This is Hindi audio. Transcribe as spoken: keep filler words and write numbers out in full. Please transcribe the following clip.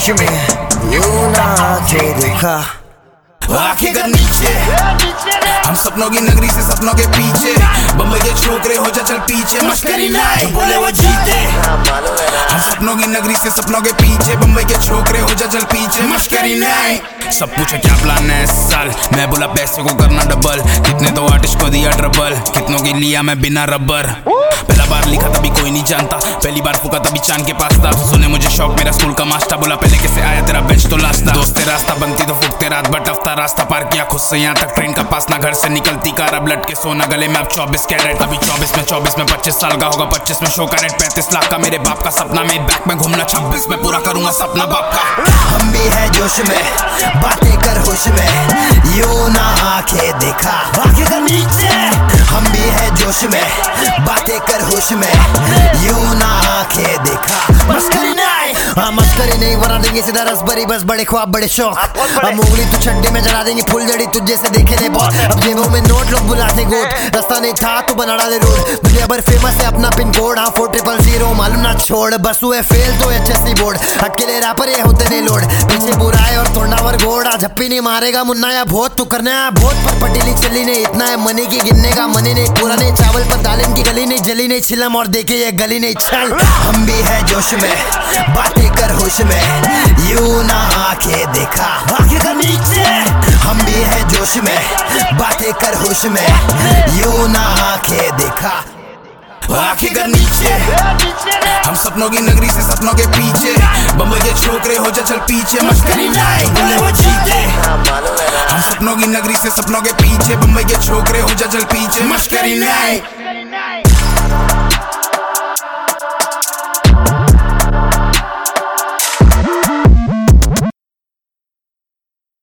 जोश में यूं ना आंखें देखा, आंखें कर नीचे, हम सपनों की नगरी से सपनों के पीछे, बम्बई के छोकरे हो जा चल पीछे, मस्करी नहीं बोले वो जीते। हम सपनों की नगरी से सपनों के पीछे, बम्बई के छोकरे हो जा चल पीछे, मस्करी नहीं। सब पूछे क्या प्लान है इस साल, मैं बोला पैसे को करना डबल, कितने तो आर्टिस्ट को दिया ट्रबल, कितनों की लिया मैं बिना रबर। पहला बार लिखा तभी कोई नहीं जानता, पहली बार फूका तभी चांद के पास था, सुने मुझे शौक मेरा स्कूल का मास्टर, बोला पहले कैसे आया तेरा बेंच तो लास्ट था, दोस्त रास्ता बनती तो फूकते रात भर टफता, रास्ता पार किया खुद से यहाँ तक ट्रेन का पास ना, घर से निकलती कार अब लटके सोना गले में, अब चौबीस कैरेट, अभी चौबीस में चौबीस में पच्चीस साल का होगा, पच्चीस में शो कैरेट, पैंतीस लाख का मेरे बाप का सपना, मैं बैक में घूमना, छब्बीस में पूरा करूंगा सपना बाप का। हम भी है जोश में, बातें कर होश में, यूं ना आंखें देखा, आंखें कर नीचे। हम भी है जोश में, बातें कर होश में, यूं ना आंखें देखा, मस्करी नहीं, हाँ मस्करी नहीं, बना देंगे सीधा रस भरी बस, बड़े ख्वाब बड़े शौक, अब उंगली तू छड्डे में जला देंगे फुल जड़ी, तुझे से देखे नहीं बहुत, अब जेबों में नोट लोग बुलाते गोट, रास्ता नहीं था तो बना डाले रोड, दुनिया भर फेमस है अपना पिन कोड, हाँ फोर ट्रिपल जीरो मालूम ना छोड़, बस हुए फेल तो एच एस सी बोर्ड, अकेले रैपर ये होते नहीं लोड, पीछे बुरा है और थोड़ा वर घोड़ा, झप्पी नहीं मारेगा मुन्ना या भोत, तू करना है भोत पर पटेली चली नहीं, इतना है मनी की गिनने का मनी नहीं, पूरा नहीं चावल पर दालिम की गली नहीं, जली नहीं छिलम और देखे ये गली नहीं चल। हम भी है जोश में, बातें कर होश में, यूं ना आंखें देखा, आंखें कर नीचे। हम भी है जोश में, बातें कर होश में, यूं ना आंखें देखा, आंखें कर नीचे। हम सपनों की नगरी से सपनों के पीछे, बम्बई के छोकरे हो जा चल पीछे, मस्करी नहीं बोले वो जीते। हम सपनों की नगरी से सपनों के पीछे, बम्बई के छोकरे हो जा चल पीछे, मस्करी नहीं।